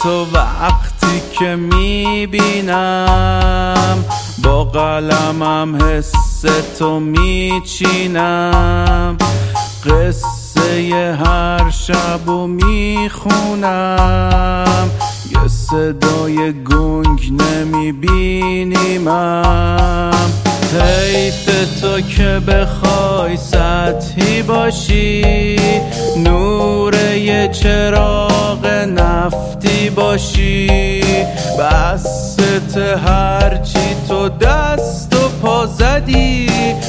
تو وقتی که میبینم، با قلمم حس تو میچینم. قصه هر شبو میخونم، یه صدای گنگ نمیبینیمم. حیف تو که بخوای سطحی باشی، نور یه چراغ نفتی باشی. بست هرچی تو دست و پا زدی،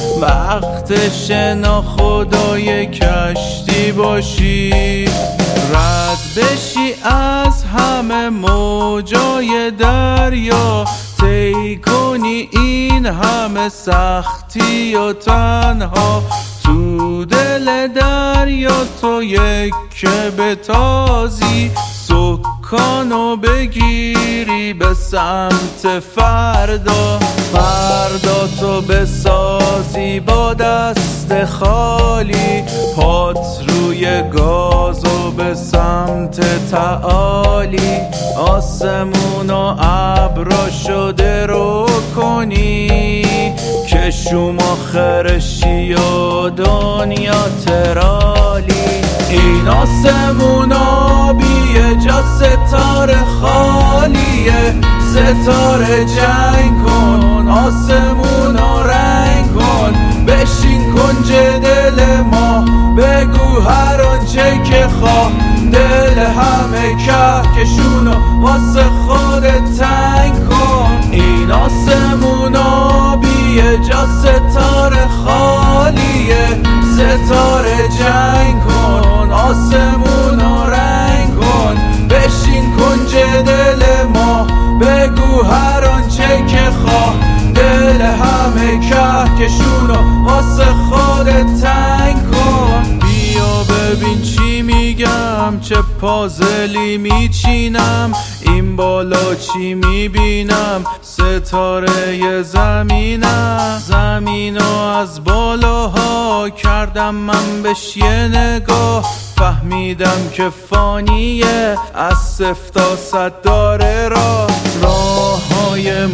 وقتش ناخدای کشتی باشی. رد بشی از همه موجای دریا، طی کنی این همه سختی و تنها. تو دل دریا تو یک که بتازی، سکانو بگیری به سمت فردا. فردا تو بسازی با دست خالی، پات روی گاز و به سمت تعالی. آسمون و ابرا شده رو کنی، که شما خرشی و دنیا ترالی. این آسمون آبیه، جا ستاره خالیه. ستاره جنگ کن، آسمون رنگ کن. بشین کنج دل ما، بگو هر آنچه که خواه. دل همه کهکشونو واسه خودت تنگ کن. این آسمون آبیه، جا ستاره خالیه. ستاره جنگ کن، آسمون رنگ کن. بشین کنج دل ما، بگو هر آنچه که خواه. دل همه کهکشونو واسه خودت تنگ کن. بیا ببین چی میگم، چه پازلی میچینم. این بالا چی میبینم، ستاره زمینم. زمینو از بالاها کردم من بهش یه نگاه، فهمیدم که فانیه، از 0 تا 100 داره راه های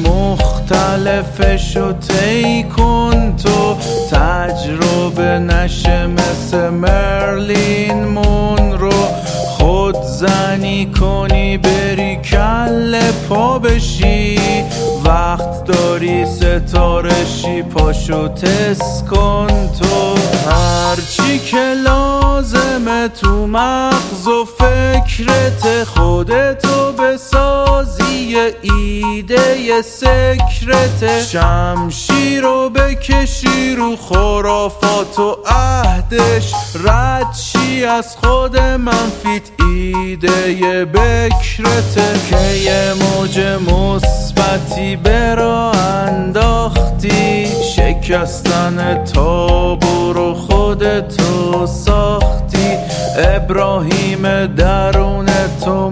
مختلفشو طی کن. تو تجربه نشه مثل مرلین مونرو، خود زنی کنی بری کل پا بشی. وقت داری ستارشی، پاشو تست کن. تو هرچی که لازمه تو مغز و فکرت، خودتو بسازی یه ایده سکرت. شمشیر رو بکشی رو خرافات و عهدش، رد شی از خود منفیت، ایده بکرته. که یه موج مثبتی برا انداختی، شکستن تابو رو خودتو ساختی. ابراهیم درون تو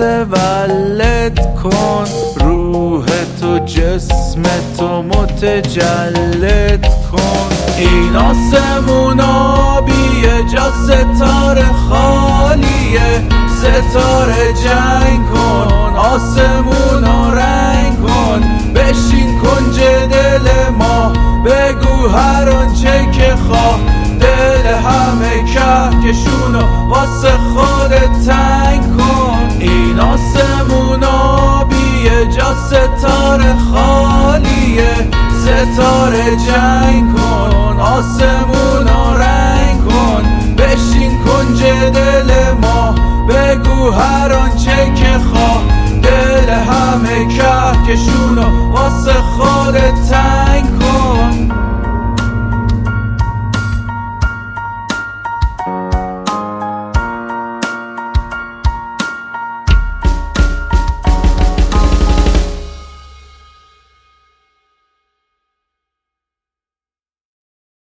متولد کن، روح تو جسم تو متجلد کن. این آسمون آبیه، جا ستاره خالیه. ستاره جنگ کن، آسمون رنگ کن. بشین کنج دل ما، بگو هر آنچه که خواه. دل همه کهکشونو واسه